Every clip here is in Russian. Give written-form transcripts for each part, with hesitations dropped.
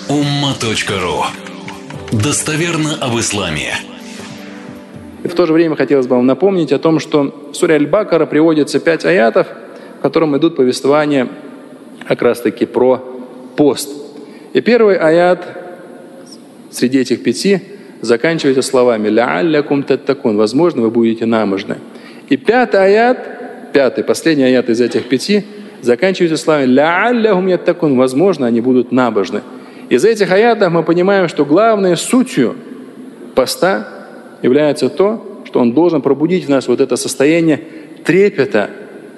umma.ru. Достоверно об исламе. И в то же время хотелось бы вам напомнить о том, что в суре Аль-Бакара приводится 5 аятов, в котором идут повествования как раз-таки про пост. И первый аят среди этих 5 заканчивается словами «Ла'аллякум таттакун», возможно, вы будете набожны. И 5-й аят, 5-й, последний аят из этих 5, заканчивается словами «Ла'алляхум яттакун», возможно, они будут набожны. Из этих аятов мы понимаем, что главной сутью поста является то, что он должен пробудить в нас вот это состояние трепета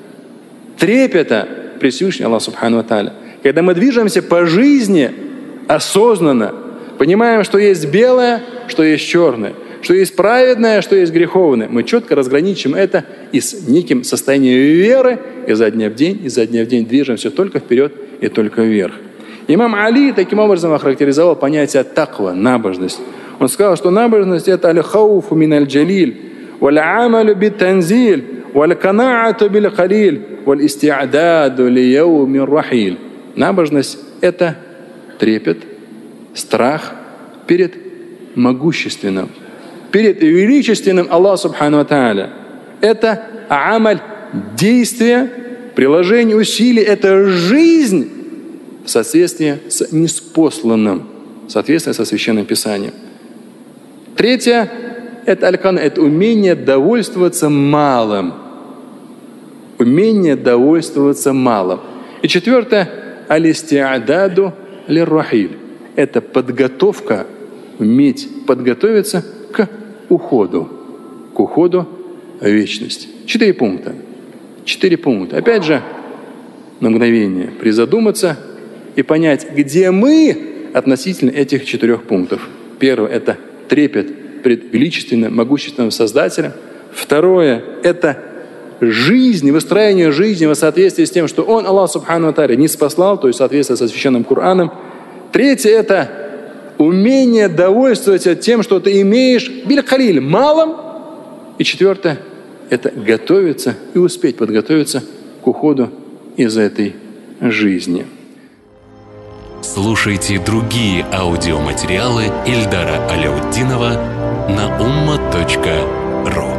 при Всевышнем Аллаху Субхану ва Тааля. Когда мы движемся по жизни осознанно, понимаем, что есть белое, что есть черное, что есть праведное, что есть греховное. Мы четко разграничим это и с неким состоянием веры, и изо дня в день движемся только вперед и только вверх. Имам Али таким образом охарактеризовал понятие таква, набожность. Он сказал, что набожность – это аль-хауфу мин аль-джалиль, валь-амалю бит-танзиль, валь-канаату биль-халиль, валь-исти'ададу ли-яумир рахиль. Набожность – это трепет, страх перед могущественным, перед величественным Аллаху Субхану ва Тааля. Это амаль, действие, приложение усилий, это жизнь в соответствии с ниспосланным, в соответствии со Священным Писанием. Третье – это аль-кана, это умение довольствоваться малым. Умение довольствоваться малым. И четвертое – аль-исти'ададу лир-рахиль. Это подготовка, уметь подготовиться к уходу в вечность. 4 пункта. 4 пункта. Опять же, на мгновение призадуматься и понять, где мы относительно этих 4 пунктов. Первое – это трепет пред величественным, могущественным Создателем. Второе – это жизнь, выстроение жизни в соответствии с тем, что Он, Аллах Субхану ва Тааля, не спаслал, то есть в соответствии со Священным Кораном. Третье – это умение довольствоваться тем, что ты имеешь, биль-халиль, малым. И четвертое – это готовиться и успеть подготовиться к уходу из этой жизни. Слушайте другие аудиоматериалы Ильдара Аляутдинова на umma.ru.